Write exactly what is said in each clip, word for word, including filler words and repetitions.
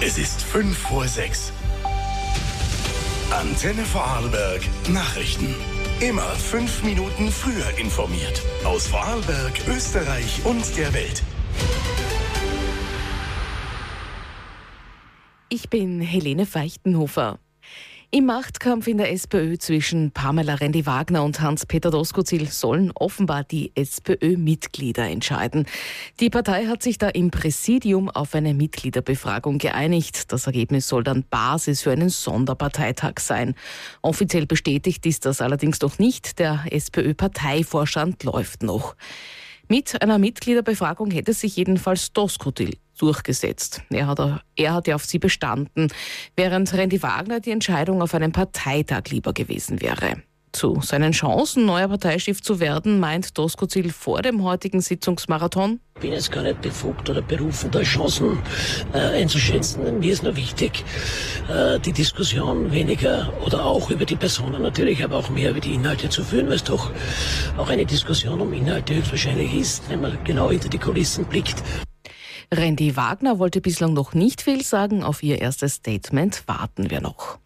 Es ist fünf vor sechs. Antenne Vorarlberg Nachrichten. Immer fünf Minuten früher informiert. Aus Vorarlberg, Österreich und der Welt. Ich bin Helene Feichtenhofer. Im Machtkampf in der SPÖ zwischen Pamela Rendi-Wagner und Hans-Peter Doskozil sollen offenbar die SPÖ-Mitglieder entscheiden. Die Partei hat sich da im Präsidium auf eine Mitgliederbefragung geeinigt. Das Ergebnis soll dann Basis für einen Sonderparteitag sein. Offiziell bestätigt ist das allerdings noch nicht. Der SPÖ-Parteivorstand läuft noch. Mit einer Mitgliederbefragung hätte sich jedenfalls Doskozil durchgesetzt. Er hat, er hat ja auf sie bestanden, während Rendi-Wagner die Entscheidung auf einen Parteitag lieber gewesen wäre. Zu seinen Chancen, neuer Parteichef zu werden, meint Doskozil vor dem heutigen Sitzungsmarathon: Ich bin jetzt gar nicht befugt oder berufen, da Chancen äh, einzuschätzen. Mir ist nur wichtig, äh, die Diskussion weniger oder auch über die Personen natürlich, aber auch mehr über die Inhalte zu führen, weil es doch auch eine Diskussion um Inhalte höchstwahrscheinlich ist, wenn man genau hinter die Kulissen blickt. Rendi-Wagner wollte bislang noch nicht viel sagen. Auf ihr erstes Statement warten wir noch.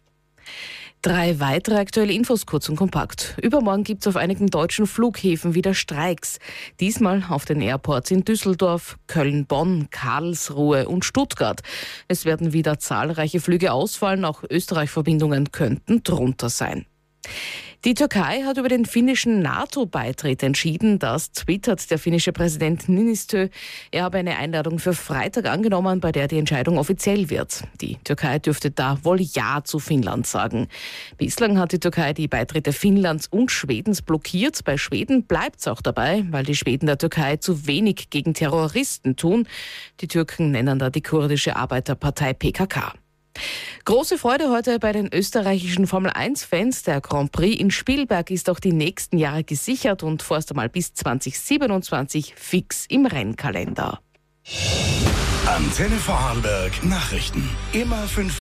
Drei weitere aktuelle Infos kurz und kompakt. Übermorgen gibt es auf einigen deutschen Flughäfen wieder Streiks. Diesmal auf den Airports in Düsseldorf, Köln, Bonn, Karlsruhe und Stuttgart. Es werden wieder zahlreiche Flüge ausfallen. Auch Österreich-Verbindungen könnten drunter sein. Die Türkei hat über den finnischen NATO-Beitritt entschieden. Das twittert der finnische Präsident Niinistö. Er habe eine Einladung für Freitag angenommen, bei der die Entscheidung offiziell wird. Die Türkei dürfte da wohl Ja zu Finnland sagen. Bislang hat die Türkei die Beitritte Finnlands und Schwedens blockiert. Bei Schweden bleibt es auch dabei, weil die Schweden der Türkei zu wenig gegen Terroristen tun. Die Türken nennen da die kurdische Arbeiterpartei P K K. Große Freude heute bei den österreichischen Formel eins Fans. Der Grand Prix in Spielberg ist auch die nächsten Jahre gesichert und vorerst einmal bis zwanzig siebenundzwanzig fix im Rennkalender. Antenne Vorarlberg Nachrichten. Immer fünf